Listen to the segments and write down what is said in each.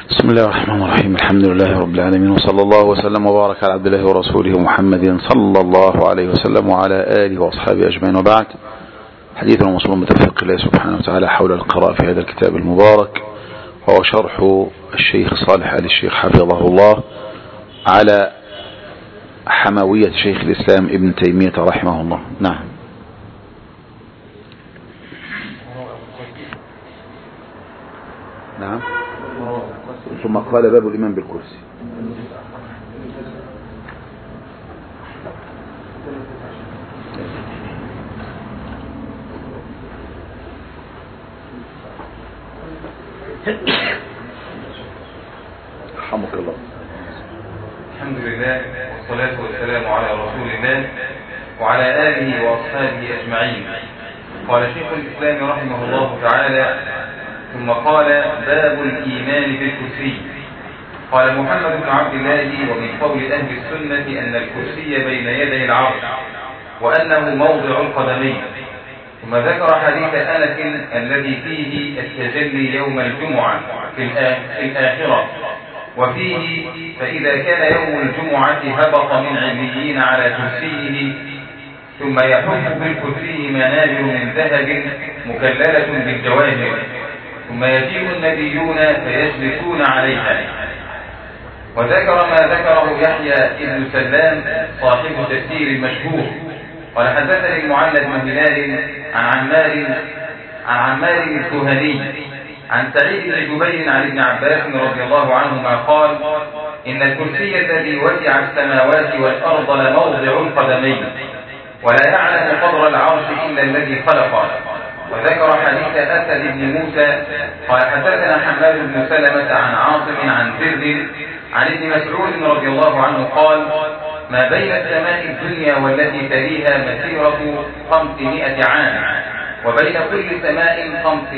بسم الله الرحمن الرحيم. الحمد لله رب العالمين، وصلى الله وسلم وبارك على عبد الله ورسوله محمد صلى الله عليه وسلم وعلى آله وأصحابه أجمعين، وبعد. حديثنا موصول بتوفيق الله سبحانه وتعالى حول القراءة في هذا الكتاب المبارك، وهو شرح الشيخ صالح آل الشيخ حفظه الله على حموية شيخ الإسلام ابن تيمية رحمه الله. نعم. نعم. ثم قال باب الإيمان بالكرسي. رحمك الله. الحمد لله والصلاة والسلام على رسول الله وعلى آله وأصحابه أجمعين. قال شيخ الإسلام رحمه الله تعالى: ثم قال باب الإيمان بالكرسي. قال محمد بن عبد الله: ومن قول أهل السنة أن الكرسي بين يدي العرش وأنه موضع القدمين. ثم ذكر حديث أنس الذي فيه التجلي يوم الجمعة في الآخرة، وفيه: فإذا كان يوم الجمعة هبط من عليين على كرسيه، ثم يحف بالكرسي منابر من ذهب مكللة بالجواهر، ثم يجيء النبيون فيجلسون عليها. وذكر ما ذكره يحيى بن سلام صاحب التفسير المشهور. قال: حدثني المعلى بن هلال عن عمار الكهني عن سعيد بن جبير عن ابن عباس رضي الله عنهما قال: إن الكرسي الذي وسع السماوات والأرض لموضع القدمين، ولا يعلم قدر العرش إلا الذي خلقه. وذكر حديث أسد بن موسى. قال: حدثنا حماد بن سلمة عن عاصم عن زر عن ابن مسعود رضي الله عنه قال: ما بين السماء الدنيا والتي تليها مسيرة 500 عام، وبين كل سماء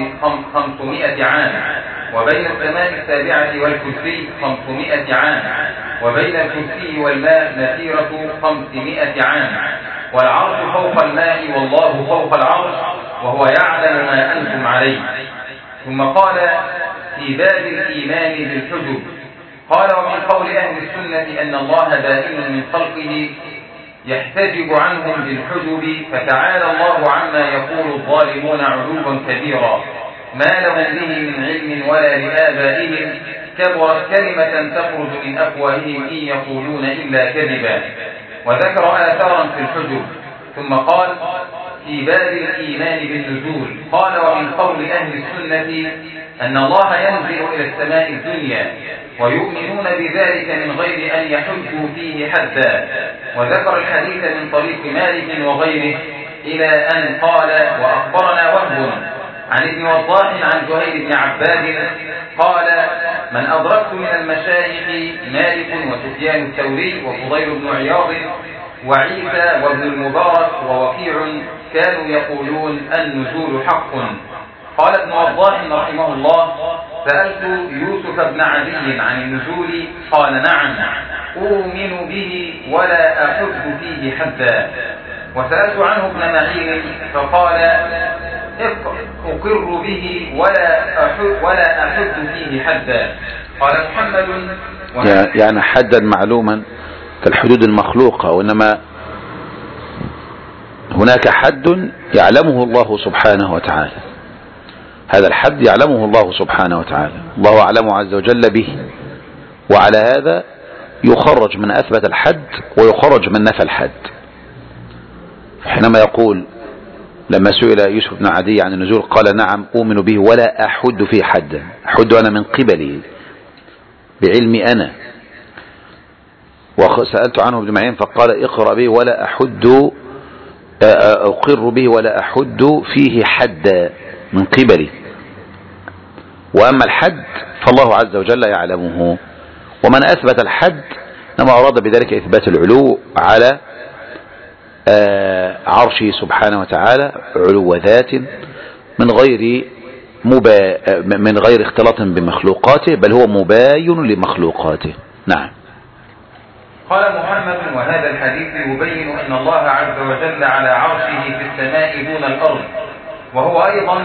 500 عام، وبين السماء السابعة والكرسي 500 عام، وبين الكرسي والماء مسيرة 500 عام، والعرش فوق الماء والله فوق العرش، وهو يعلم ما أنتم عليه. ثم قال: في باب الإيمان بالحجب. قال: ومن قول أهل السنة أن الله بائن من خلقه يحتجب عنهم بالحجب، فتعالى الله عما يقول الظالمون علوا كبيرا، ما لهم به من علم ولا لآبائهم، كبرت كلمة تخرج من أفواههم إن يقولون إلا كذبا. وذكر آثارا في الحجب. ثم قال: في باب الإيمان بالنزول. قال: ومن قول أهل السنة أن الله ينزل إلى السماء الدنيا، ويؤمنون بذلك من غير أن يحجوا فيه حدا. وذكر الحديث من طريق مالك وغيره إلى أن قال: وأخبرنا وهب عن ابن وضاح عن زهير بن عباد قال: من أدركت من المشايخ مالك وسفيان الثوري وفضيل بن عياض وعيسى وابن المبارك ووكيع كانوا يقولون النزول حق. قال ابن وضاح رحمه الله: سألت يوسف بن عدي عن النزول، قال: نعم، أؤمن به ولا أحد فيه حدا. وسألت عنه ابن معين فقال: أقر به ولا أحد فيه حدا. قال محمد: يعني حدا معلوما كالحدود المخلوقة، وإنما هناك حد يعلمه الله سبحانه وتعالى. هذا الحد يعلمه الله سبحانه وتعالى، الله أعلم عز وجل به، وعلى هذا يخرج من أثبت الحد ويخرج من نفى الحد. حينما يقول لما سئل يوسف بن عدي عن النزول قال: نعم، أؤمن به ولا أحد فيه حدا. أحد أنا من قبلي بعلمي أنا. وسألت عنه ابن معين فقال: اقرأ به ولا أحد، أقر به ولا أحد فيه حدا من قبلي. وأما الحد فالله عز وجل يعلمه. ومن أثبت الحد إنما أراد بذلك إثبات العلو على عرشه سبحانه وتعالى، علو ذات من غير اختلاط بمخلوقاته، بل هو مباين لمخلوقاته. نعم. قال محمد: وهذا الحديث يبين أن الله عز وجل على عرشه في السماء دون الأرض، وهو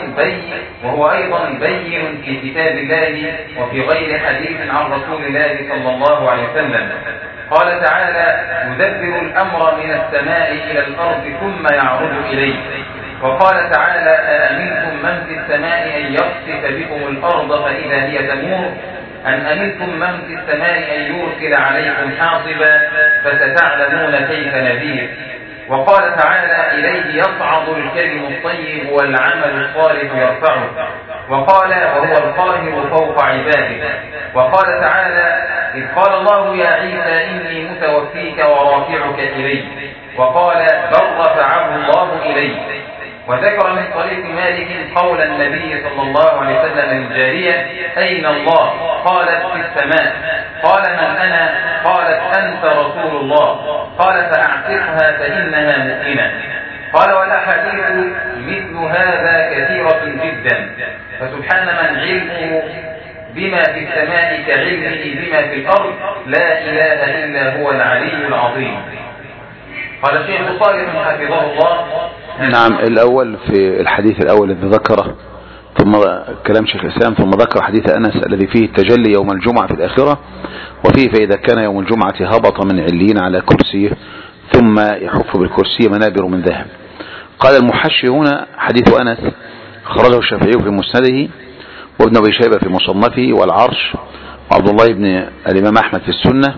أيضا بين في كتاب الله وفي غير حديث عن رسول الله صلى الله عليه وسلم. قال تعالى: يدبر الأمر من السماء إلى الأرض ثم يعرج إليه. وقال تعالى: أأمنتم من في السماء أن يخسف بكم الأرض فإذا هي تمور أم أمنتم من في السماء أن يرسل عليكم حاصبا فستعلمون كيف نذير. وقال تعالى: إليه يصعد الكلم الطيب والعمل الصالح يرفعه. وقال: وهو القاهر فوق عباده. وقال تعالى: إذ قال الله يا عيسى إني متوفيك ورافعك إلي. وقال: بل رفعه الله إليه. وذكر من طريق مالك قول النبي صلى الله عليه وسلم للجارية: أين الله؟ قالت: في السماء. قال: من أنا؟ قالت: أنت رسول الله. قال: فأعتقها فإنها مؤمنة. قال: والأحاديث مثل هذا كثيرة جدا، فسبحان من علمه بما في السماء كعلمه بما في الأرض، لا إله إلا هو العلي العظيم. قال الشيخ صالح حفظه الله. نعم، الأول في الحديث الأول الذي ذكره ثم كلام شيخ الإسلام، ثم ذكر حديث أنس الذي فيه التجلي يوم الجمعة في الآخرة، وفيه فإذا كان يوم الجمعة هبط من عليين على كرسيه ثم يحف بالكرسي منابر من ذهب. قال المحشي هنا حديث أنس خرجه الشافعي في مسنده، وابن أبي شيبة في مصنفه، والعرش، وعبد الله بن الإمام أحمد في السنة،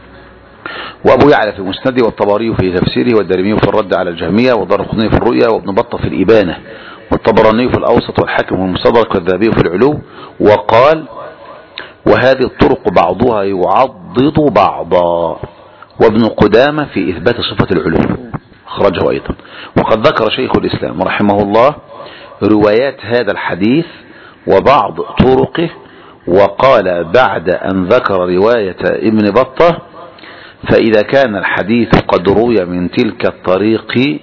وأبو يعلى في مسنده، والطبري في تفسيره، والدارمي في الرد على الجهمية، والدارقطني في الرؤيا، وابن بطة في الإبانة، والطبراني في الأوسط، والحاكم في المستدرك، والذهبي في العلو. وقال: وهذه الطرق بعضها يعضد بعضا. وابن قدامة في إثبات صفة العلو خرجه أيضا. وقد ذكر شيخ الإسلام رحمه الله روايات هذا الحديث وبعض طرقه، وقال بعد أن ذكر رواية ابن بطة: فإذا كان الحديث قد روي من تلك الطريق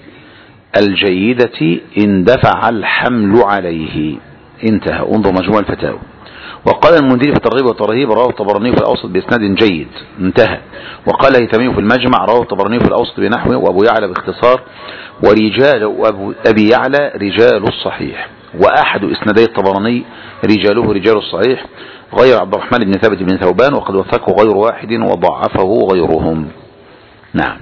الجيدة اندفع الحمل عليه. انتهى. انظر مجموع الفتاوى. وقال المنذري في الترغيب والترهيب: رواه الطبراني في الأوسط بإسناد جيد. انتهى. وقال الهيثمي في المجمع: رواه الطبراني في الأوسط بنحوه، وأبو يعلى باختصار، ورجال أبي يعلى رجال الصحيح، وأحد إسنادي الطبراني رجاله رجال الصحيح غير عبد الرحمن بن ثابت بن ثوبان، وقد وثقه غير واحد وضعفه غيرهم. نعم.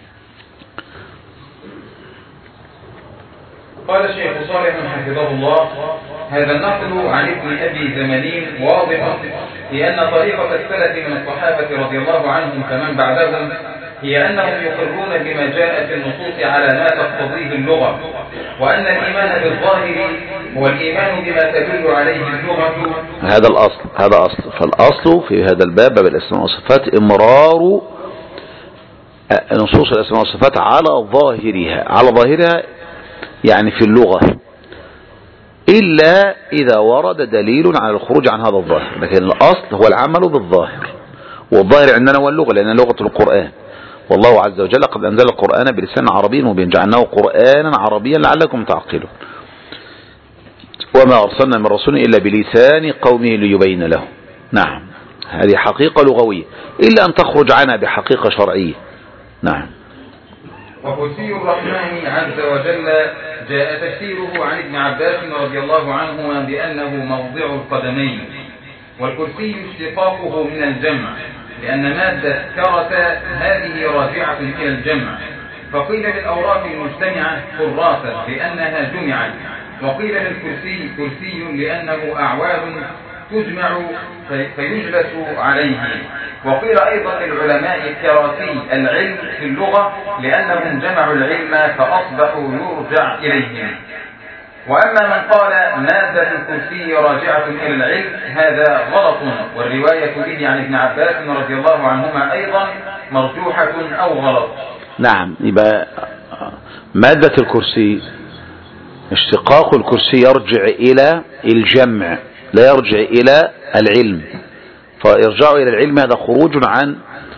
قال الشيخ صالح حفظه الله: هذا النقل عن ابن أبي زمانين واضح في أن طريقة السلف من الصحابة رضي الله عنهم كمن بعدهم هي أنهم يقرون بما جاء في النصوص على ما تقتضيه اللغة، وأن الإيمان بالظاهر هو الإيمان بما تدل عليه اللغة. هذا أصل. فالأصل في هذا الباب بالأسماء والصفات إمرار نصوص الأسماء والصفات على ظاهرها يعني في اللغة، إلا إذا ورد دليل على الخروج عن هذا الظاهر. لكن الأصل هو العمل بالظاهر، والظاهر عندنا هو اللغة، لأن لغة القرآن. والله عز وجل قد أنزل القرآن بلسان عربي مبين، جعلناه قرآنا عربيا لعلكم تعقلون. وما أرسلنا من رسول إلا بلسان قومه ليبين له. نعم، هذه حقيقة لغوية، إلا أن تخرج عنها بحقيقة شرعية. نعم. وكرسي الرحمن عز وجل جاء تفسيره عن ابن عباس رضي الله عنهما بأنه موضع القدمين، والكرسي اشتقاقه من الجمع، لأن مادة كرة هذه راجعة إلى الجمع، فقيل للأوراق المجتمعة كراسة لأنها جمعت، وقيل للكرسي كرسي لأنه أعواد تجمع فيجلس عليه، وقيل أيضا للعلماء كراسي العلم في اللغة لأنهم جمعوا العلم فأصبحوا يرجع إليهم. وأما من قال مادة الكرسي راجعة إلى العلم هذا غلط، والرواية به عن ابن عباس رضي الله عنهما أيضا مرجوحة أو غلط. نعم، يبقى مادة الكرسي اشتقاق الكرسي يرجع إلى الجمع لا يرجع إلى العلم، فيرجع إلى العلم هذا خروج عن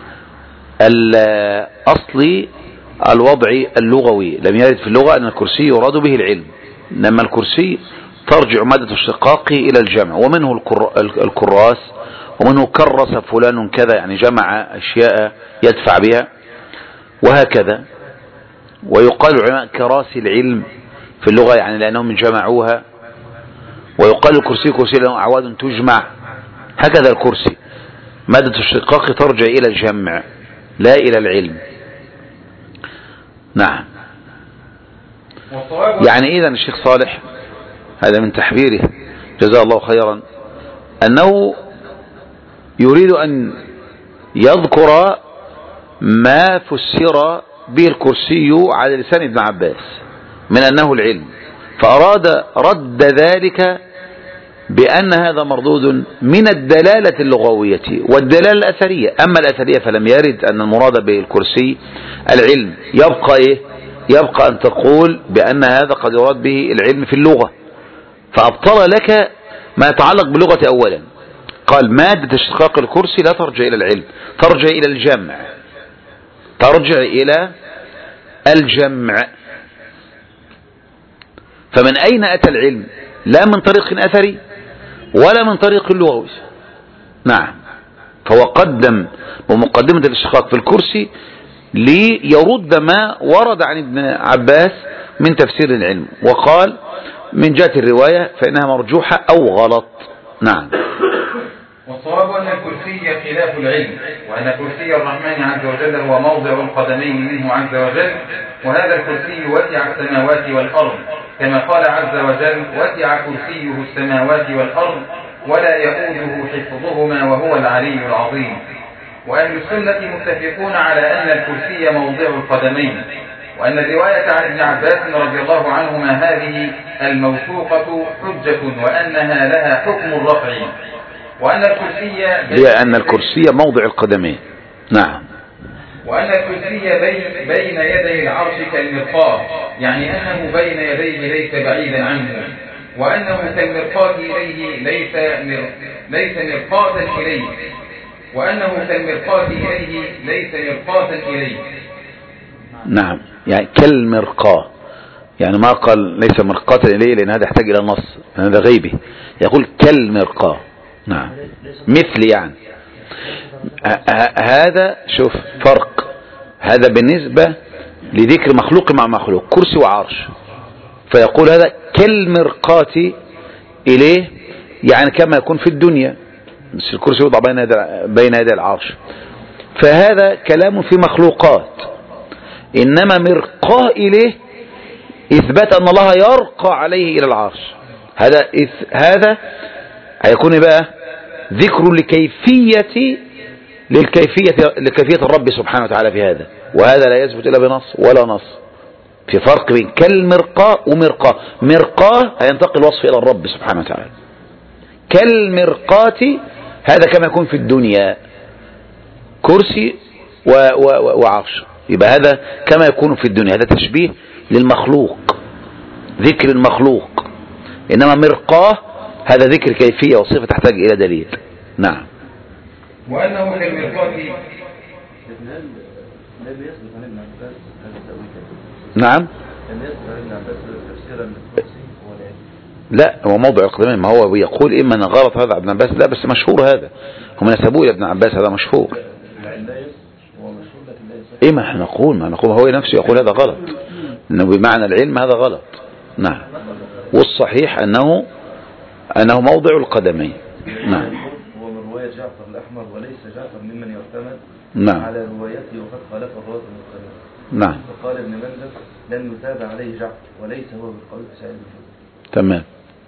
الأصل الوضع اللغوي. لم يرد في اللغة أن الكرسي يراد به العلم، إنما الكرسي ترجع مادة اشتقاقه إلى الجمع، ومنه الكراس، ومنه كرس فلان كذا يعني جمع أشياء يدفع بها، وهكذا. ويقال العلماء كراسي العلم في اللغة يعني لأنهم جمعوها، ويقال الكرسي كرسي لأنه أعواد تجمع. هكذا الكرسي مادة الاشتقاق ترجع إلى الجمع لا إلى العلم. نعم. يعني إذن الشيخ صالح هذا من تحبيره جزاه الله خيرا أنه يريد أن يذكر ما فسر به الكرسي على لسان ابن عباس من أنه العلم، فأراد رد ذلك بأن هذا مردود من الدلالة اللغوية والدلالة الأثرية. أما الأثرية فلم يرد أن المراد بالكرسي العلم. يبقى إيه؟ يبقى أن تقول بأن هذا قد يراد به العلم في اللغة، فأبطل لك ما يتعلق باللغة أولا. قال مادة اشتقاق الكرسي لا ترجع إلى العلم، ترجع إلى الجمع، ترجع إلى الجمع. فمن أين أتى العلم؟ لا من طريق أثري ولا من طريق لغوي. نعم. فهو قدم بمقدمة الاشتقاق في الكرسي ليرد ما ورد عن ابن عباس من تفسير العلم، وقال من جهة الرواية فإنها مرجوحة أو غلط. نعم. والصواب أن الكرسي خلاف العلم، وأن كرسي الرحمن عز وجل هو موضع القدمين منه عز وجل، وهذا الكرسي وسع السماوات والأرض، كما قال عز وجل وسع كرسيه السماوات والأرض ولا يؤوده حفظهما وهو العلي العظيم. وأهل السنة متفقون على أن الكرسي موضع القدمين، وأن الرواية عن ابن عباس رضي الله عنهما هذه الموثوقة حجة، وأنها لها حكم الرفع، لأن الكرسي موضع القدمين. نعم. وأن الكرسي بين يدي العرش كالمرقاة، يعني أنه بين يديه ليس بعيدا عنه، وأنه كالمرقاة إليه ليس مرقاة إليه، وأنه كالمرقاة إليه ليس مرقاة إليه. نعم، يعني كالمرقاة، يعني ما قال ليس مرقاة إليه لأن هذا يحتاج إلى نص، هذا غيبي، يقول كالمرقاة. نعم، مثل يعني هذا شوف فرق، هذا بالنسبة لذكر مخلوق مع مخلوق، كرسي وعرش، فيقول هذا كالمرقاة إليه، يعني كما يكون في الدنيا، بس الكرسي يوضع بين يدي العرش، فهذا كلام في مخلوقات. إنما مرقاه إليه إثبات أن الله يرقى عليه إلى العرش، هذا هيكون بقى ذكر لكيفية الرب سبحانه وتعالى في هذا، وهذا لا يثبت إلا بنص ولا نص. في فرق بين كالمرقاة ومرقاه. مرقاه هينتقل الوصف إلى الرب سبحانه وتعالى، كالمرقاة هذا كما يكون في الدنيا كرسي وعرش، يبقى هذا كما يكون في الدنيا، هذا تشبيه للمخلوق، ذكر المخلوق. إنما مرقاه هذا ذكر كيفية وصفة تحتاج إلى دليل. نعم. وأنه كالمرقاة. نعم. لا، هو موضع القدمين، ما هو يقول إما أن غلط هذا ابن عباس، لا بس مشهور هذا، هم نسبوه إلى ابن عباس، هذا مشهور. إيه ما احنا نقول، هو نفسه يقول هذا غلط، إنه بمعنى العلم هذا غلط. نعم. والصحيح أنه موضع القدمين. نعم. هو من رواية جعفر الأحمر، وليس جعفر ممن يعتمد نعم على روايته، وقد خالف الرواة المختلفة. نعم. فقال ابن منذر لن يتابع عليه جعفر، وليس هو بالقول سعيد الفضل. تمام.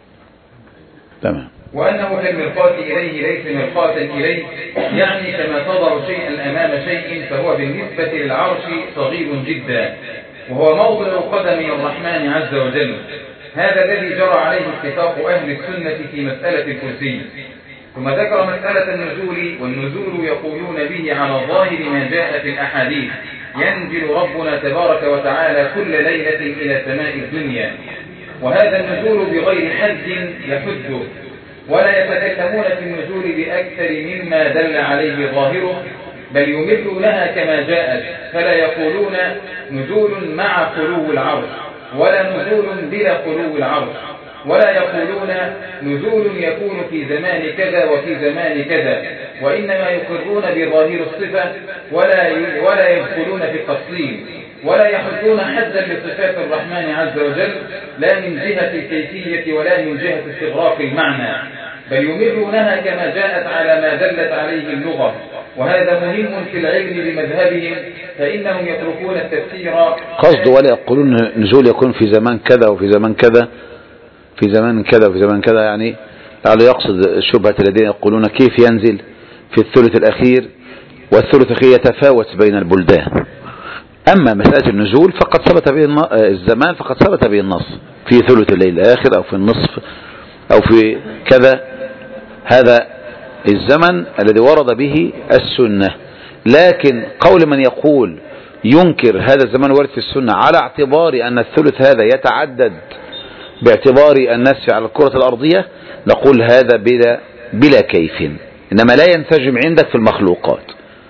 وأنه كالمرقاة إليه ليس مرقاة إليه، يعني كما تضع شيئا أمام شيء فهو بالنسبة للعرش صغير جدا، وهو موضع قدم الرحمن عز وجل. هذا الذي جرى عليه اتفاق أهل السنة في مسألة الكرسي. ثم ذكر مسألة النزول، والنزول يقولون به على ظاهر ما جاء في الأحاديث، ينزل ربنا تبارك وتعالى كل ليلة إلى سماء الدنيا، وهذا النزول بغير حد يحده، ولا يتكلمون في النزول بأكثر مما دل عليه ظاهره، بل يملونها كما جاءت، فلا يقولون نزول مع خلو العرش، ولا نزول بلا خلو العرش، ولا يقولون نزول يكون في زمان كذا وفي زمان كذا، وإنما يقرون بظاهر الصفة ولا يدخلون في التفصيل، ولا يحدون حدا لصفات الرحمن عز وجل لا من جهة الكيفية ولا من جهة استغراق المعنى، بل يمرونها كما جاءت على ما دلت عليه اللغة. وهذا مهم في العلم بمذهبهم، فإنهم يتركون التفسير قصد ولا يقولون نزول يكون في زمان كذا وفي زمان كذا في زمان كذا وفي زمان كذا، يعني لعله يقصد شبهة الذين يقولون كيف ينزل في الثلث الأخير والثلث الأخير يتفاوت بين البلدان. أما مسألة النزول فقد ثبت به الزمان، فقد ثبت به النص في ثلث الليل الآخر أو في النصف أو في كذا، هذا الزمن الذي ورد به السنة. لكن قول من يقول ينكر هذا الزمان ورد في السنة على اعتبار أن الثلث هذا يتعدد باعتبار الناس على الكرة الأرضية، نقول هذا بلا كيف، إنما لا ينسجم عندك في المخلوقات.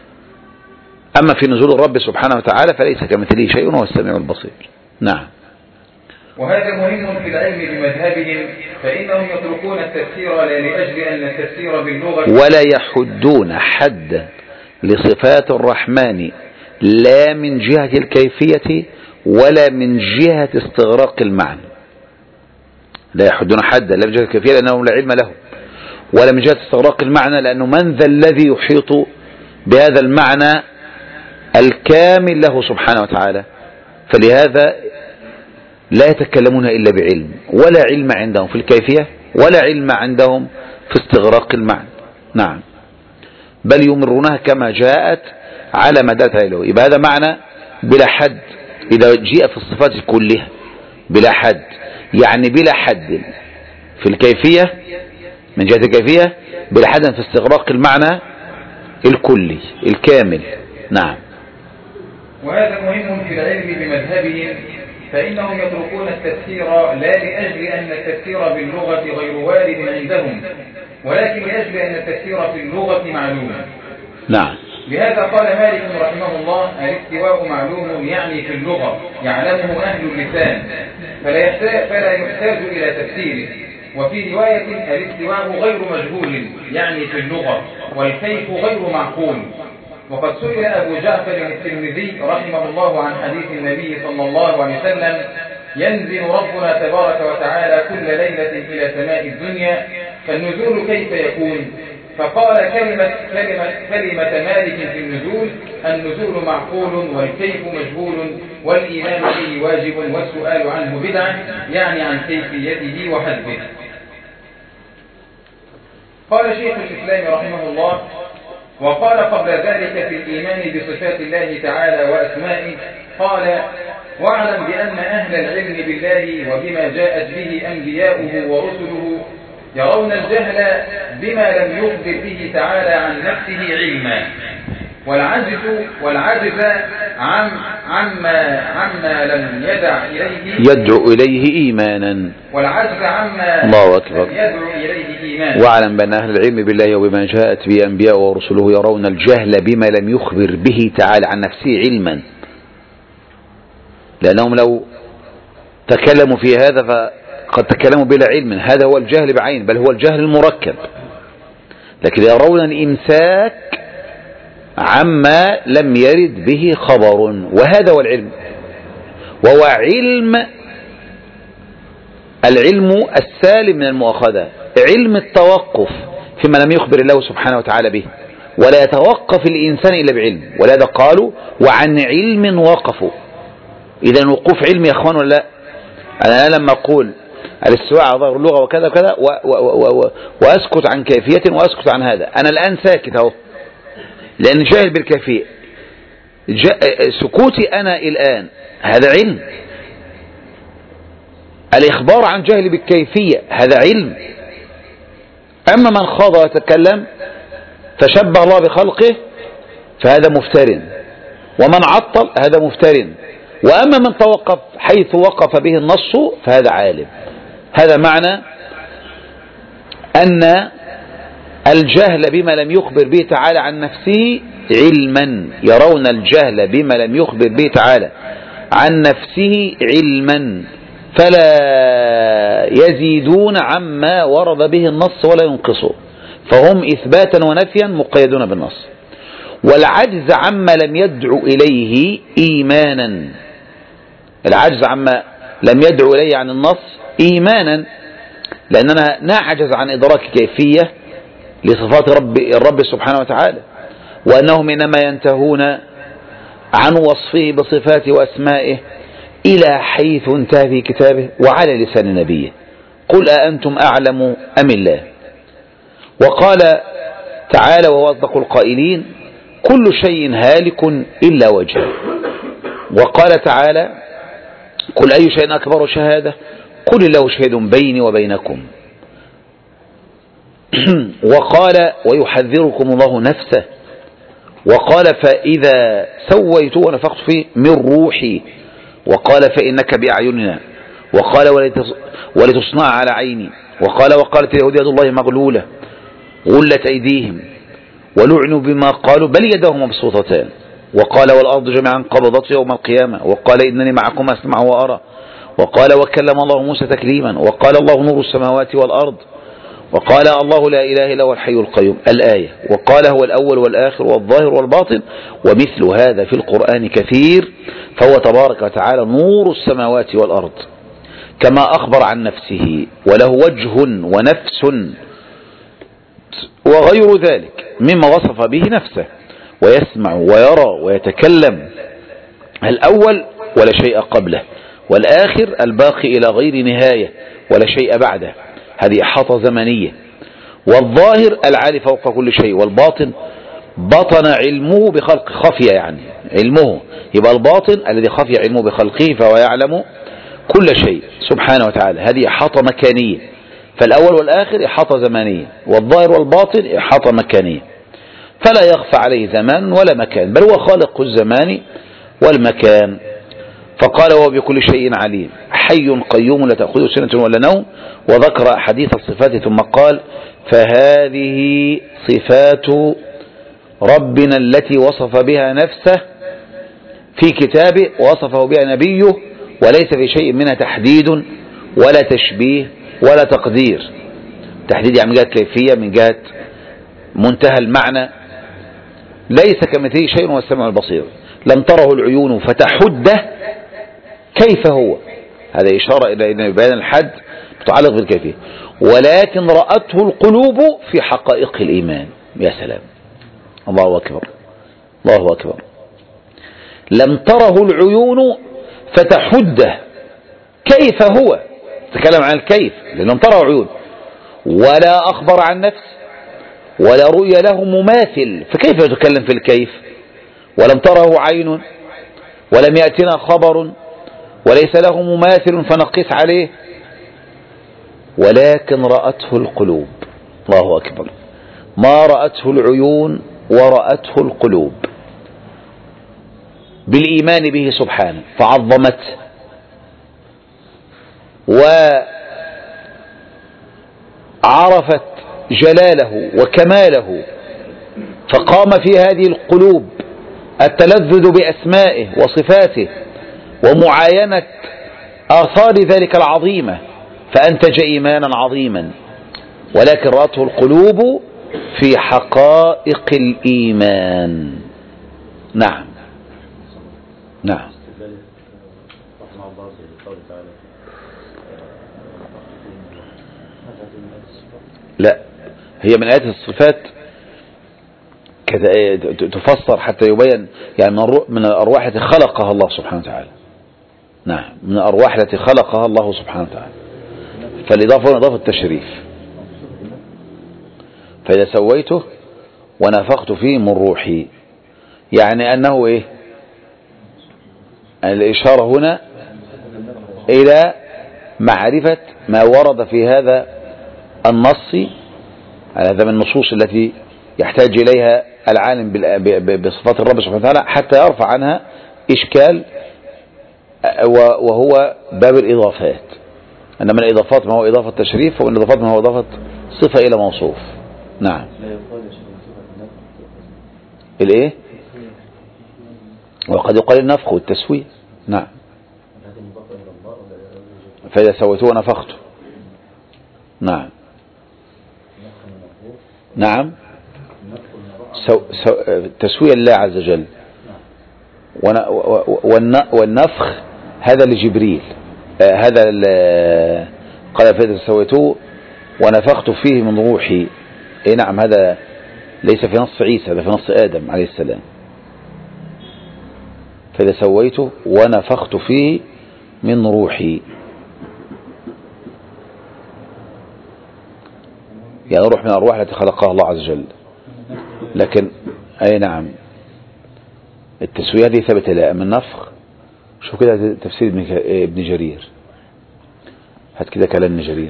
أما في نزول الرب سبحانه وتعالى فليس كمثله شيء وهو السميع البصير. نعم. وهذا مهم في العلم بمذهبهم، فإنهم يتركون التفسير لا لأجل أن التفسير باللغة ولا يحدون حدا لصفات الرحمن لا من جهة الكيفية ولا من جهة استغراق المعنى. لا يحدون حدا لا من جهة الكيفية لأنهم لا علم لهم، ولا من جهة استغراق المعنى لأنه من ذا الذي يحيط بهذا المعنى الكامل له سبحانه وتعالى. فلهذا لا يتكلمون إلا بعلم، ولا علم عندهم في الكيفية ولا علم عندهم في استغراق المعنى. نعم، بل يمرونها كما جاءت على ما دلت عليه. يبقى هذا معنى بلا حد إذا جاء في الصفات كلها بلا حد، يعني بلا حد في الكيفية من جهة الكيفية، بلا حد في استغراق المعنى الكلي الكامل. نعم. وهذا مهم في العلم بمذهبهم، فإنهم يتركون التفسير لا لأجل أن التفسير باللغة غير وارد عندهم، ولكن لأجل أن التفسير في اللغة معلوم. نعم. لهذا قال مالك رحمه الله: الاستواء معلوم يعني في اللغة يعلمه أهل اللسان، فلا يحتاج إلى تفسيره. وفي رواية: الاستواء غير مجهول يعني في اللغة، والكيف غير معقول. وقد سئل أبو جعفر الترمذي رحمه الله عن حديث النبي صلى الله عليه وسلم: ينزل ربنا تبارك وتعالى كل ليلة إلى سماء الدنيا، فالنزول كيف يكون؟ فقال كلمة مالك في النزول معقول والكيف مجهول والإيمان به واجب والسؤال عنه بدعة، يعني عن كيفيته وحده. قال شيخ الإسلام رحمه الله: وقال قبل ذلك في الإيمان بصفات الله تعالى وأسمائه، قال: واعلم بأن أهل العلم بالله وبما جاءت به أنبياؤه ورسله يرون الجهل بما لم يخبر به تعالى عن نفسه علما، والعجز عما لم يدعو إليه إيمانا، والعجز عما الله أكبر. يدعو إليه إيمانا. واعلم بأن أهل العلم بالله وبما جاءت به أنبياؤه ورسله يرون الجهل بما لم يخبر به تعالى عن نفسه علما، لأنهم لو تكلموا في هذا فقد تكلموا بلا علم، هذا هو الجهل بعين، بل هو الجهل المركب. لكن يرون الإمساك عما لم يرد به خبر، وهذا هو العلم، وهو العلم السالم من المؤاخذة، علم التوقف فيما لم يخبر الله سبحانه وتعالى به، ولا يتوقف الإنسان إلا بعلم. ولهذا قالوا: وعن علم وقفوا. إذا وقوف علم يا أخوان ولا لا؟ أنا لما أقول الاستواء على ظاهر اللغة وكذا وكذا وأسكت عن كيفية وأسكت عن هذا، أنا الآن ساكت أهو لأن جاهل بالكيفية. سكوتي أنا الآن هذا علم. الإخبار عن جهل بالكيفية هذا علم. أما من خاض وتكلم فشبه الله بخلقه فهذا مفتر، ومن عطل هذا مفتر، وأما من توقف حيث وقف به النص فهذا عالم. هذا معنى أن الجهل بما لم يخبر به تعالى عن نفسه علما، يرون الجهل بما لم يخبر به تعالى عن نفسه علما، فلا يزيدون عما ورد به النص ولا ينقصون، فهم إثباتا ونفيا مقيدون بالنص. والعجز عما لم يدعو إليه إيمانا. العجز عما لم يدعو إليه عن النص إيمانا، لأننا نعجز عن إدراك كيفية لصفات الرب سبحانه وتعالى، وأنهم إنما ينتهون عن وصفه بصفاته وأسمائه إلى حيث انتهى في كتابه وعلى لسان نبيه. قل أأنتم أعلم أم الله. وقال تعالى وهو أصدق القائلين كل شيء هالك إلا وجهه. وقال تعالى قل أي شيء أكبر شهادة قل الله شهيد بيني وبينكم. وقال ويحذركم الله نفسه. وقال فإذا سويت ونفخت فيه من روحي. وقال فإنك بأعيننا. وقال ولتصنع على عيني. وقال وقالت اليهود يد الله مغلولة غلت أيديهم ولعنوا بما قالوا بل يداه مبسوطتان. وقال والأرض جميعا قبضته يوم القيامة. وقال إنني معكم أسمع وأرى. وقال وكلم الله موسى تكليما. وقال الله نور السماوات والأرض. وقال الله لا إله إلا هو الحي القيوم الآية. وقال هو الأول والآخر والظاهر والباطن ومثل هذا في القرآن كثير، فهو تبارك وتعالى نور السماوات والأرض كما أخبر عن نفسه، وله وجه ونفس وغير ذلك مما وصف به نفسه، ويسمع ويرى ويتكلم، الأول ولا شيء قبله، والآخر الباقي إلى غير نهاية ولا شيء بعده، هذه إحاطة زمنية. والظاهر العالي فوق كل شيء، والباطن بطن علمه بخلق خفي، يعني علمه يبقى الباطن الذي خفي علمه بخلقه فهو يعلم كل شيء سبحانه وتعالى. هذه إحاطة مكانية. فالأول والآخر إحاطة زمانية، والظاهر والباطن إحاطة مكانية، فلا يخفى عليه زمان ولا مكان، بل هو خالق الزمان والمكان. فقال وهو بكل شيء عليم حي قيوم لا تأخذه سنة ولا نوم. وذكر أحاديث الصفات ثم قال فهذه صفات ربنا التي وصف بها نفسه في كتابه ووصفه بها نبيه، وليس في شيء منها تحديد ولا تشبيه ولا تقدير. تحديد يعني من جهة كيفية، من جهة منتهى المعنى. ليس كمثله شيء هو السميع البصير. لم تره العيون فتحده كيف هو، هذا إشارة إلى بيان الحد متعلق بالكيفية. ولكن رأته القلوب في حقائق الإيمان. يا سلام، الله أكبر الله أكبر. لم تره العيون فتحده كيف هو، تكلم عن الكيف لأن لم تره عيون، ولا أخبر عن نفسه ولا رؤية له مماثل، فكيف يتكلم في الكيف؟ ولم تره عين ولم يأتنا خبر وليس له مماثل فنقيس عليه. ولكن رأته القلوب، الله أكبر، ما رأته العيون ورأته القلوب بالإيمان به سبحانه فعظمته وعرفت جلاله وكماله، فقام في هذه القلوب التلذذ بأسمائه وصفاته ومعاينة آثار ذلك العظيمة، فأنتج إيمانا عظيما. ولكن رأته القلوب في حقائق الإيمان. نعم نعم. لا، هي من آيات الصفات تفسر حتى يبين يعني من الأرواح التي خلقها الله سبحانه وتعالى. نعم، من الأرواح التي خلقها الله سبحانه وتعالى. فالإضافة إضافة التشريف. فإذا سويته ونفخت فيه من روحي، يعني أنه إيه؟ الإشارة هنا إلى معرفة ما ورد في هذا النص، هذا من النصوص التي يحتاج إليها العالم بصفات الرب سبحانه وتعالى حتى يرفع عنها إشكال، وهو باب الإضافات. أن من الإضافات ما هو إضافة تشريف، ومن الإضافات ما هو إضافة صفة إلى موصوف. نعم. الإيه؟ وقد يقال النفخ والتسوية. نعم. فإذا سويته ونفخته. نعم نعم. تسوية لله عز وجل. والنفخ هذا لجبريل، هذا قال فإذا سويته ونفخت فيه من روحي. اي نعم، هذا ليس في نص عيسى، هذا في نص آدم عليه السلام. فإذا سويته ونفخت فيه من روحي، يعني روح من الأرواح التي خلقها الله عز وجل. لكن أي نعم، التسوية هذه ثبت لها. من النفخ، شو كده تفسير ابن جرير، هات كده كلام ابن جرير.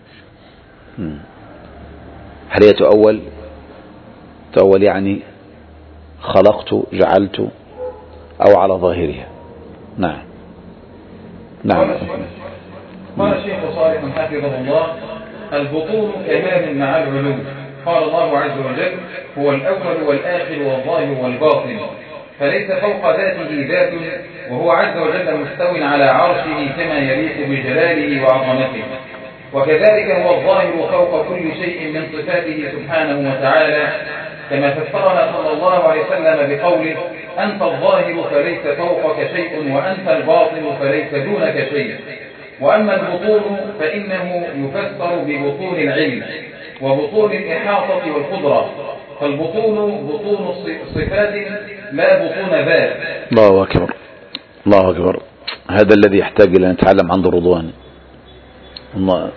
هل هي تؤول يعني خلقت جعلت أو على ظاهرها؟ نعم نعم. قال الشيخ صالح حفظه الله: البطون كمال مع العلوم. قال الله عز وجل: هو الأول والآخر والظاهر والباطن، فليس فوق ذاته ذات، وهو عز وجل مستو على عرشه كما يليق بجلاله وعظمته. وكذلك هو الظاهر فوق كل شيء من صفاته سبحانه وتعالى، كما فسرها صلى الله عليه وسلم بقوله: أنت الظاهر فليس فوقك شيء، وأنت الباطن فليس دونك شيء. وأما البطون فإنه يفسر ببطون العلم وبطون الإحاطة والقدرة، فالبطون بطون صفات لا بطون ذات. الله أكبر، الله أكبر. هذا الذي يحتاج إلى أن نتعلم عند الرضوان. الله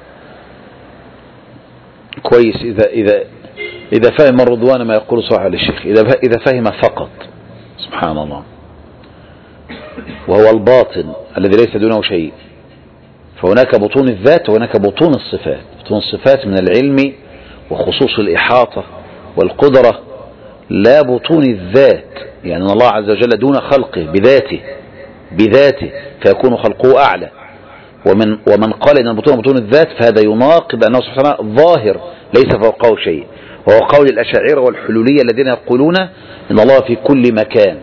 كويس إذا فهم الرضوان ما يقول صاحب الشيخ، إذا فهم فقط. سبحان الله. وهو الباطن الذي ليس دونه شيء. فهناك بطون الذات وهناك بطون الصفات. بطون الصفات من العلم وخصوص الإحاطة والقدرة، لا بطون الذات، يعني الله عز وجل دون خلقه بذاته فيكون خلقه أعلى. ومن قال إن البطون بطون الذات فهذا يناقض أنه سبحانه ظاهر ليس فوقه شيء، وهو قول الأشاعرة والحلولية الذين يقولون إن الله في كل مكان،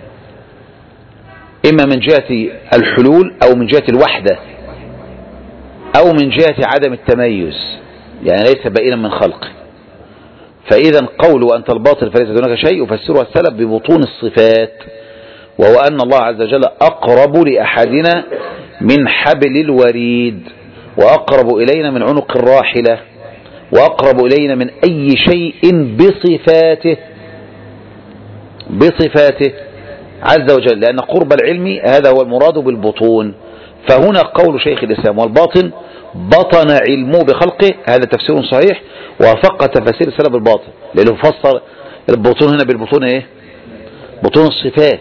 إما من جهة الحلول أو من جهة الوحدة أو من جهة عدم التميز، يعني ليس بائنا من خلقه. فإذا قول أنت الباطل فليس دونك شيء يفسرها السلف ببطون الصفات، وهو أن الله عز وجل أقرب لأحدنا من حبل الوريد، وأقرب إلينا من عنق الراحلة، وأقرب إلينا من أي شيء بصفاته عز وجل، لأن قرب العلم هذا هو المراد بالبطون. فهنا قول شيخ الإسلام: والباطن بطن علمه بخلقه، هذا تفسير صحيح وفق تفسير السلف الباطن، لأنه فسر البطون هنا بالبطون إيه؟ بطون الصفات،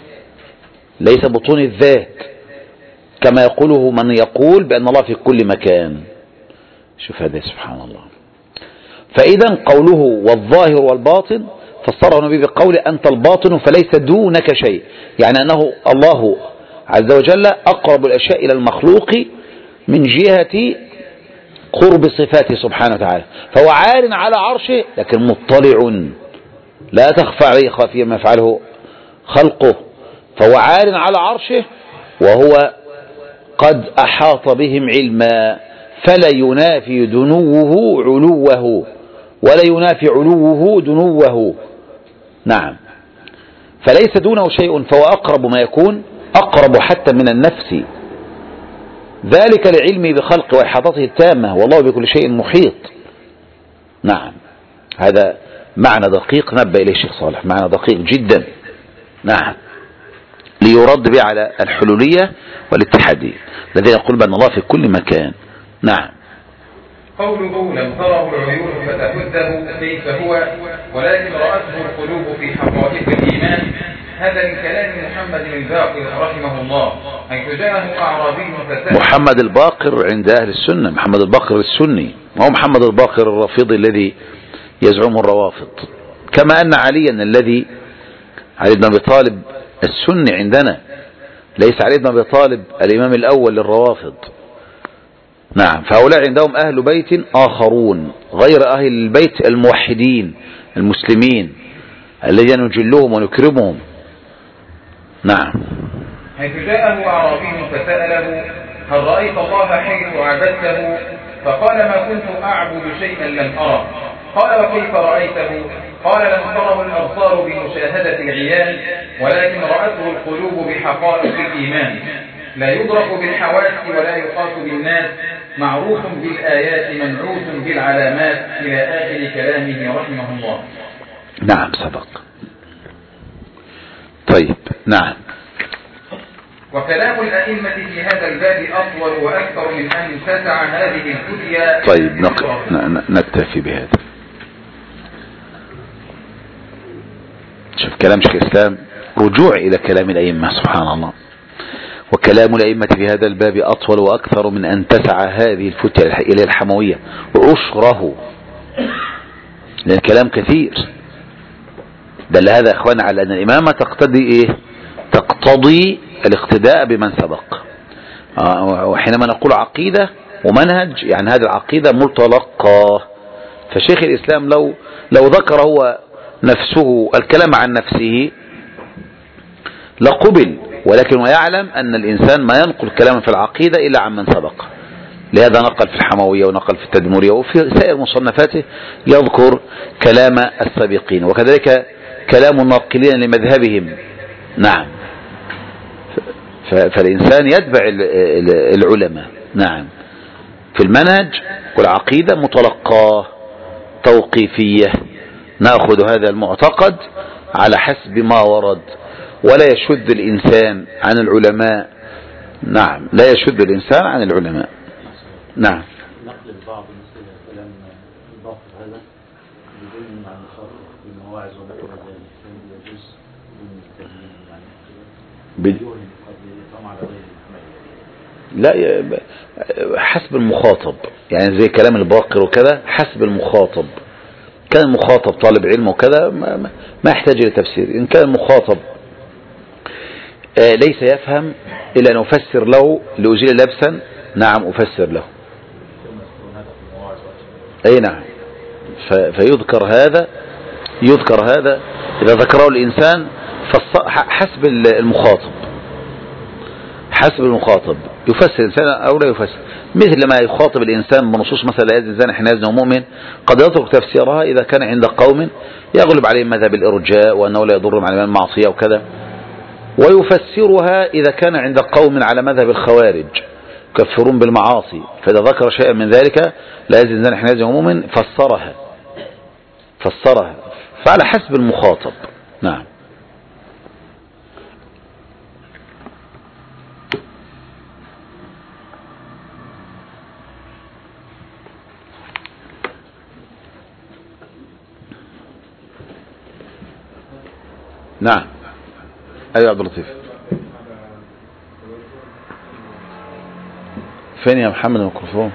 ليس بطون الذات كما يقوله من يقول بأن الله في كل مكان. شوف هذا سبحان الله. فإذا قوله والظاهر والباطن فسره النبي بقول أنت الباطن فليس دونك شيء، يعني أنه الله عز وجل أقرب الأشياء إلى المخلوق من جهة قرب صفاته سبحانه وتعالى، فهو عال على عرشه لكن مطلع، لا تخفى عليه خافية ما يفعله خلقه. فهو عال على عرشه وهو قد أحاط بهم علما، فلا ينافي دنوه علوه ولا ينافي علوه دنوه. نعم، فليس دونه شيء، فهو أقرب ما يكون، أقرب حتى من النفس، ذلك لعلمه بخلقه وإحاطته التامة، والله بكل شيء محيط. نعم، هذا معنى دقيق نبه إليه الشيخ صالح، معنى دقيق جدا. نعم، ليرد به على الحلولية والاتحادية الذين يقول بأن الله في كل مكان. نعم. قوله لم تره العيون فتحده كيف هو ولكن رأته القلوب في حقائق الإيمان، هذا من كلام محمد الباقر رحمه الله، حيث جاءه أعرابي فسأل. محمد الباقر عند أهل السنة، محمد الباقر السني، وهو محمد الباقر الرافضي الذي يزعمه الروافض، كما أن عليا الذي علي بن أبي طالب السني عندنا ليس علي بن أبي طالب الإمام الأول للروافض. نعم، فهؤلاء عندهم أهل بيت آخرون غير أهل البيت الموحدين المسلمين الذين نجلهم ونكرمهم. نعم. حيث جاءه أعرابي فسأله: هل رأيت الله حيث عبدته؟ فقال: ما كنت أعبد شيئا لم أره. قال: وكيف رأيته؟ قال لم تره الأبصار بمشاهدة العيان ولكن رأته القلوب بحقائق الإيمان، لا يدرك بالحواس ولا يقاس بالناس، معروف بالآيات منعوت بالعلامات، إلى آخر كلامه رحمه الله. نعم سبق. طيب نعم. وكلام الأئمة في هذا الباب أطول وأكثر من أن تسع هذه الفتيا. طيب نكتفي بهذا. شوف كلام شيخ الإسلام رجوع إلى كلام الأئمة سبحان الله. وكلام الأئمة في هذا الباب أطول وأكثر من أن تسع هذه الفتيا إلى الحموية وأشره، لأن الكلام كثير. دل هذا يا أخوان على أن الإمامة تقتضي إيه؟ تقتضي الاقتداء بمن سبق. وحينما نقول عقيدة ومنهج يعني هذه العقيدة متلقى. فشيخ الإسلام لو ذكر هو نفسه الكلام عن نفسه لقبل، ولكن ويعلم أن الإنسان ما ينقل كلاما في العقيدة إلا عن من سبق. لهذا نقل في الحموية ونقل في التدمرية وفي سائر مصنفاته يذكر كلام السابقين، وكذلك كلام الناقلين لمذهبهم. نعم. فالإنسان يتبع العلماء. نعم. في المنهج والعقيدة متلقاه توقيفية، نأخذ هذا المعتقد على حسب ما ورد، ولا يشد الإنسان عن العلماء. نعم لا يشد الإنسان عن العلماء. نعم. نقل البعض مثل كلام الباطل هذا بدون عن الفرق بالمواعظ ونحو ذلك يجوز بدون التدين يعني طمع على غير لا حسب المخاطب، يعني زي كلام الباقر وكذا حسب المخاطب. كان المخاطب طالب علم وكذا ما يحتاج إلى تفسير. إن كان المخاطب ليس يفهم إلا أن أفسر له لأزيل لبسا، نعم أفسر له. أي نعم. فيذكر هذا إذا ذكره الإنسان حسب المخاطب، حسب المخاطب يفسر الإنسان أو لا يفسر. مثل ما يخاطب الإنسان بنصوص مثلا لا يزني الزاني حين يزني مؤمن، قد يترك تفسيرها إذا كان عند قوم يغلب عليهم مذهب الإرجاء وأنه لا يضر مع الإمام المعصية وكذا، ويفسرها إذا كان عند قوم على مذهب الخوارج يكفرون بالمعاصي، فإذا ذكر شيئا من ذلك لا يزني الزاني حين يزني مؤمن فسرها فعلى حسب المخاطب. نعم. نعم. أيوة عبد اللطيف. فين يا محمد الميكروفون؟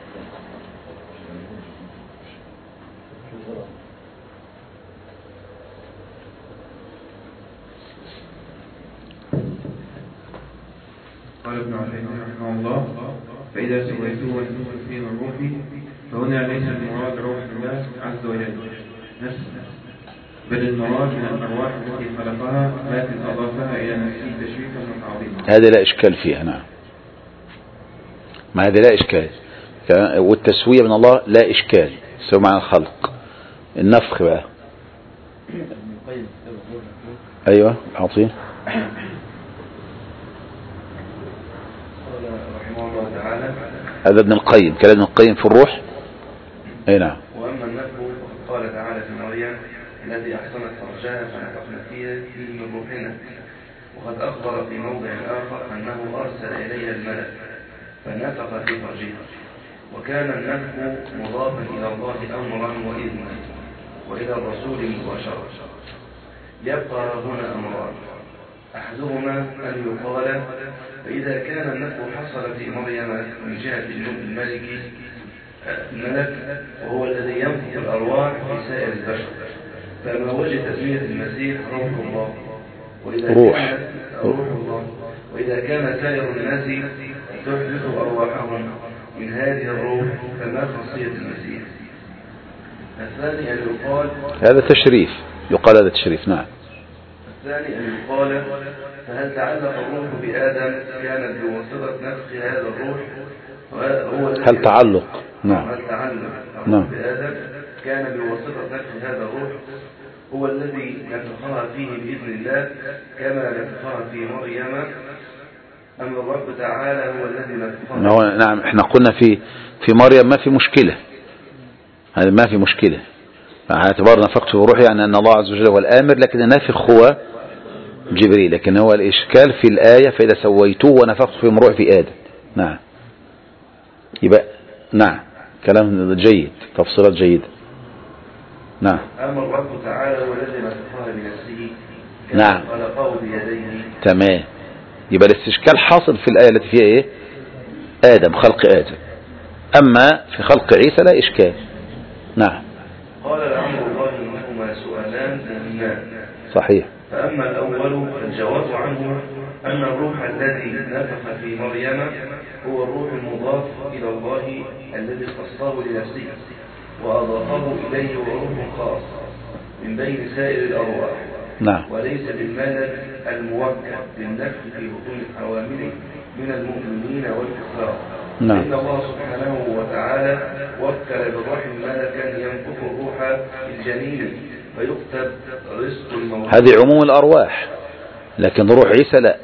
قال ابن عثيمين رحمه الله: فإذا سويته في الروح فهنا ليس المراد روح الله عز وجل نفسه، بل المراد من الأرواح التي خلقها لكن أضافها إلى نفسه تشريفا وتعظيما. هذا لا إشكال فيها. نعم. ما هذا لا إشكال، والتسوية من الله لا إشكال، سوى معنى الخلق. النفخ بقى. أيوة أعطيه. رحمه الله تعالى: هذا ابن القيم، كلام ابن القيم في الروح. أي نعم. وأما النفخ فقد قال تعالى في مريم: الذي أحصنت فرجها فنفخنا فيه من روحنا. وقد أخبر في موضع آخر أنه أرسل إليها الملك فنفخ في فرجها. وكان النفخ مضافا إلى الله أمرا وإذنا وإلى الرسول مباشرة. يبقى هنا أمران: أحدهما أن يقال: فإذا كان النفخ حصل في مريم من جهة الملك وهو الذي ينفخ الأرواح في سائر البشر، فما وجه تسمية المسيح روح الله، روح الله، وإذا كان سائر الناس تحدث أرواحهم من هذه الروح فما خاصية المسيح؟ الثاني أن يقال: هذا تشريف، يقال هذا تشريف. نعم. الثاني أن يقال: فهل تعلق الروح بآدم كانت بواسطة نفخ هذا الروح؟ هل تعلق؟ نعم. هل تعلق الروح بآدم كان بواسطة نفخ هذا الروح؟ هو الذي نفخها فيه بإذن الله كما نفخها في مريم، أما الرب تعالى هو الذي نفخها. نعم، احنا قلنا في مريم ما في مشكلة، هذا ما في مشكلة، على اعتبار نفخت في روحي يعني أن الله عز وجل هو الآمر، لكن النافخ هو جبريل. لكن هو الإشكال في الآية فإذا سويتوه ونفخت في روحي في آدم. نعم، يبقى نعم كلام جيد، تفصيلات جيدة. نعم. أما الرب تعالى هو الذي نفخها بنفسه نعم خلقه بيديه. تمام، يبقى الاستشكال حاصل في الآية التي فيها إيه؟ آدم، خلق آدم. أما في خلق عيسى لا إشكال. نعم. قال لعمر الله إنهما سؤالان مهمان. صحيح. فأما الأول فالجواب عنه أن الروح الذي نفخ في مريم هو الروح المضاف إلى الله الذي اختصه لنفسه وأضافه إليه، وروح خاص من بين سائر الأرواح. نعم. وليس بالملك الموكل بالنفخ في بطون الحوامل من المؤمنين والكفار. نعم. إن الله سبحانه وتعالى وكل بالرحم ملكا ينفخ الروح في الجنين فيكتب رزق المولود. هذه عموم الأرواح، لكن روح عيسى لا،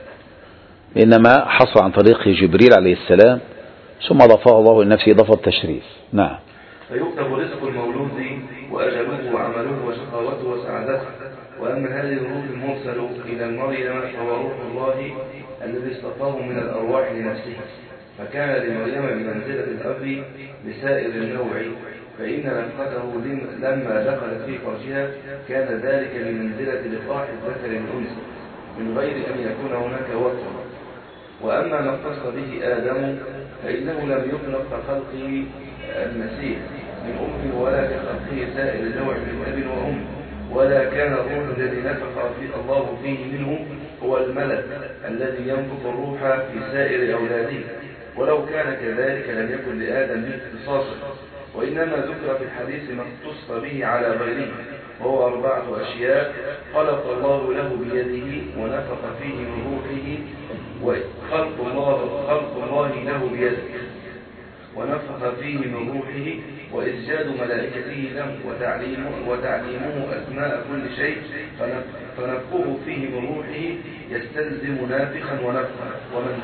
إنما حصل عن طريق جبريل عليه السلام ثم أضافه الله لنفسه إضافة التشريف. نعم. فيكتب رزق المولود وأجله وعمله وشقاوته وسعادته. وأما هذه الروح المرسل إلى مريم فهو روح الله الذي اصطفاه من الأرواح لنفسه، فكان لمريم بمنزلة الأب لسائر النوع، فإن نفخته لما دخلت في فرجها كان ذلك بمنزلة لقاح الذكر الأنثى من غير أن يكون هناك وقت. وأما ما اختص به آدم فإنه لم يخلق كخلقه المسيح من أم ولا كخلقه سائر النوع من أب وأم، ولا كان الروح الذي نفخ الله فيه منه هو الملك الذي ينفخ الروح في سائر أولاده، ولو كان كذلك لم يكن لآدم به اختصاص، وإنما ذكر في الحديث ما اختص به على غيره، وهو 4 أشياء: خلق الله له بيده ونفخ فيه من روحه، وخلق الله له بيده ونفخ فيه من روحه، وإسجاد ملائكته له وتعليمه أسماء كل شيء، فنفخه فيه من روحه يستلزم نافخا ونفخا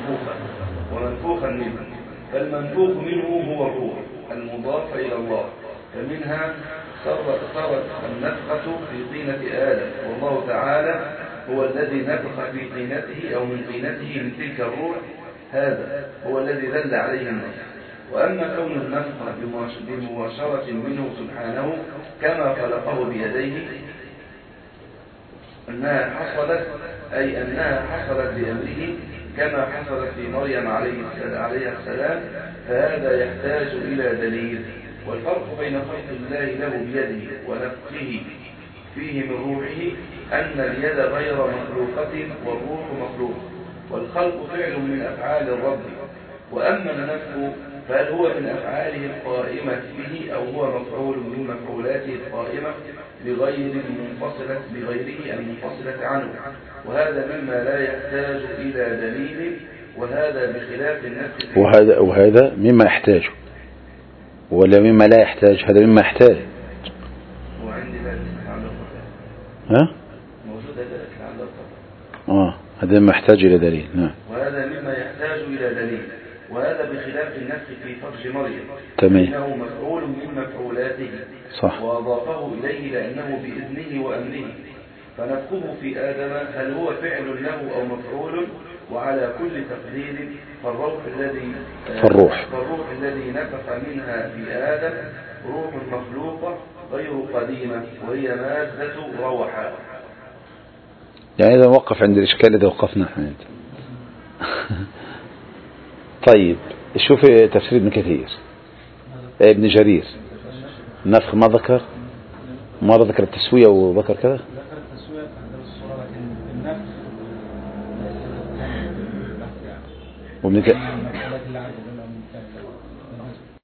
ومنفوخا منه. فالمنفوخ منه هو الروح المضاف إلى الله، فمنها صارت النفخة في طينة آدم، والله تعالى هو الذي نفخ في طينته أو من طينته من تلك الروح، هذا هو الذي دل عليه النص. وأما كون النفخ بمباشرة منه سبحانه كما خلقه بيديه أنها حصلت بأمره كما حصلت في مريم عليه السلام، فهذا يحتاج إلى دليل. والفرق بين خلق الله له بيده ونفخه فيه من روحه أن اليد غير مخلوقة والروح مخلوق، والخلق فعل من أفعال الرب. وأما النفخ فهل هو من أفعاله القائمة به أو هو مفعول من مفعولاته القائمة بغيره المنفصلة عنه، وهذا مما لا يحتاج إلى دليل، وهذا بخلاف النفخ. وهذا مما يحتاج، ولا مما لا يحتاج؟ هذا مما يحتاج. وعندي ذلك ها؟ موجود ذلك هذا مما يحتاج إلى دليل. نعم. وهذا مما يحتاج إلى دليل، وهذا بخلاف النفخ في فرج مريم، تمام، إنه مفعول من مفعولاته، صح، وأضافه إليه لأنه بإذنه وأمره. فنفخه في آدم هل هو فعل له أو مفعول؟ وعلى كل تقدير فالروح الذي نفخ منها في آدم روح مخلوقة غير قديمة، وهي مادة روحة. يعني إذا وقف عند الإشكال الذي وقفنا احنا. طيب شوف تفسير ابن كثير، ابن جرير، النفخ ما ذكر التسوية وذكر كذا. ذكر التسوية في الصورة، لكن النفخ وابن